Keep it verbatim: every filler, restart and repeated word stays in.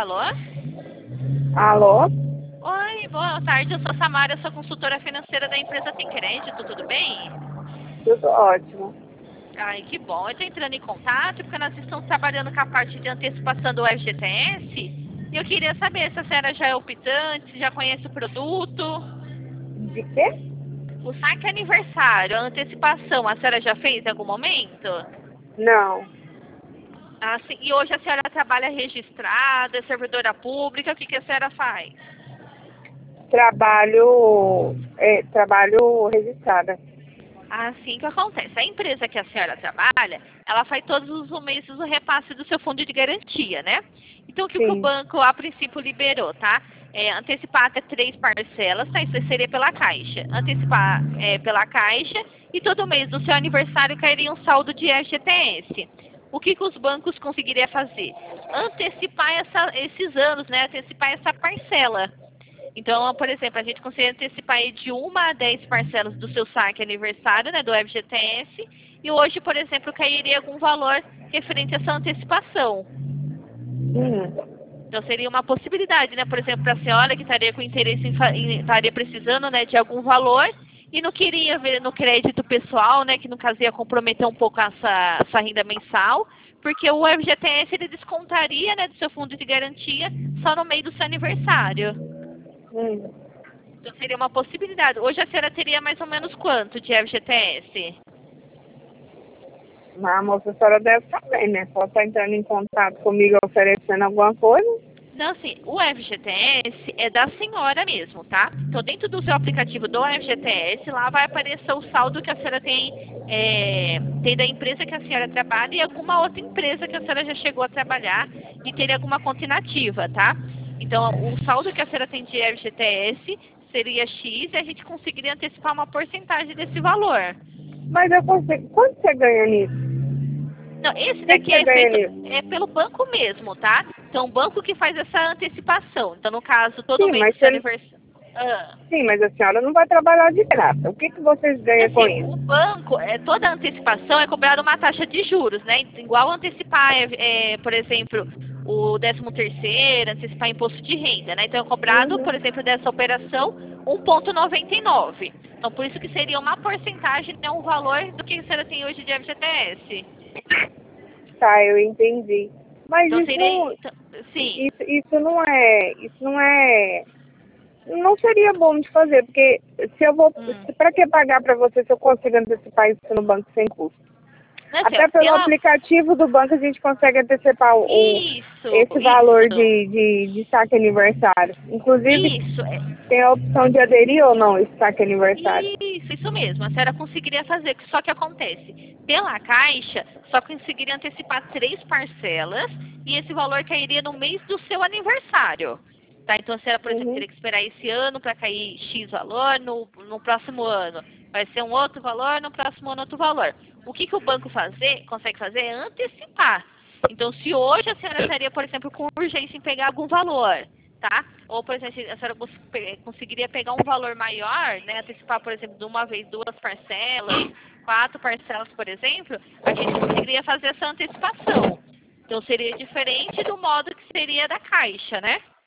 Alô? Alô? Oi, boa tarde. Eu sou a Samara, eu sou consultora financeira da empresa Tem Crédito. Tudo bem? Tudo ótimo. Ai, que bom. Eu estou entrando em contato porque nós estamos trabalhando com a parte de antecipação do F G T S. E eu queria saber se a senhora já é optante, se já conhece o produto. De quê? O saque aniversário, a antecipação, a senhora já fez em algum momento? Não. Ah, sim. E hoje a senhora trabalha registrada, é servidora pública, o que, que a senhora faz? Trabalho, é, trabalho registrada. Assim que acontece. A empresa que a senhora trabalha, ela faz todos os meses o repasse do seu fundo de garantia, né? Então, o que, que o Sim. banco, a princípio, liberou, tá? É, antecipar até três parcelas, tá? Isso seria pela Caixa. Antecipar é, pela Caixa e todo mês do seu aniversário cairia um saldo de F G T S. O que, que os bancos conseguiriam fazer? Antecipar essa, esses anos, né? Antecipar essa parcela. Então, por exemplo, a gente consegue antecipar aí de uma a dez parcelas do seu saque aniversário, né, do F G T S, e hoje, por exemplo, cairia algum valor referente a essa antecipação. Hum. Então, seria uma possibilidade, né, por exemplo, para a senhora que estaria com interesse, em, fa- em- estaria precisando, né, de algum valor e não queria ver no crédito pessoal, né, que no caso ia comprometer um pouco essa, essa renda mensal, porque o F G T S ele descontaria, né, do seu fundo de garantia só no meio do seu aniversário. Hum. Então seria uma possibilidade. Hoje a senhora teria mais ou menos quanto de F G T S? Mas a moça, a senhora deve saber, né? Pode estar entrando em contato comigo oferecendo alguma coisa. Não, assim, o F G T S é da senhora mesmo, tá? Então dentro do seu aplicativo do F G T S, lá vai aparecer o saldo que a senhora tem, é, tem da empresa que a senhora trabalha e alguma outra empresa que a senhora já chegou a trabalhar e teria alguma conta inativa, tá? Então o saldo que a senhora tem de F G T S seria X e a gente conseguiria antecipar uma porcentagem desse valor. Mas eu consigo. Quanto você ganha nisso? Não, esse O que, que daqui você é ganha feito nisso? é pelo banco mesmo, tá? Então, o banco que faz essa antecipação. Então, no caso, todo Sim, mês mas do seu você... aniversário. Ah. Sim, mas a senhora não vai trabalhar de graça. O que, que vocês ganham com Assim, o isso? banco, é, toda antecipação é cobrada uma taxa de juros, né? Igual antecipar, é, é, por exemplo, o décimo terceiro, antecipar imposto de renda, né? Então, é cobrado, por Uhum. exemplo, dessa operação, um vírgula noventa e nove. Então, por isso que seria uma porcentagem, né, um valor do que a senhora tem hoje de F G T S. Tá, eu entendi. Mas Então, isso seria... não, então, sim. isso, isso não é, isso não é, não seria bom de fazer, porque se eu vou, Hum. para que pagar para você se eu consigo antecipar isso no banco sem custo? Não, assim, ó, Até pelo pela... aplicativo do banco a gente consegue antecipar o, o- Isso, esse valor isso, de, de, de saque aniversário. Inclusive, isso, é, tem a opção de aderir ou não esse saque aniversário. isso, isso mesmo. A senhora conseguiria fazer, só que acontece, pela Caixa, só conseguiria antecipar três parcelas e esse valor cairia no mês do seu aniversário. Tá? Então, a senhora, por exemplo, Uhum. teria que esperar esse ano para cair X valor, no, no próximo ano vai ser um outro valor, no próximo ano outro valor. O que, que o banco fazer, consegue fazer é antecipar. Então, se hoje a senhora estaria, por exemplo, com urgência em pegar algum valor, tá? Ou, por exemplo, a senhora cons- pe- conseguiria pegar um valor maior, né? Antecipar, por exemplo, de uma vez duas parcelas, quatro parcelas, por exemplo, a gente conseguiria fazer essa antecipação. Então, seria diferente do modo que seria da Caixa, né?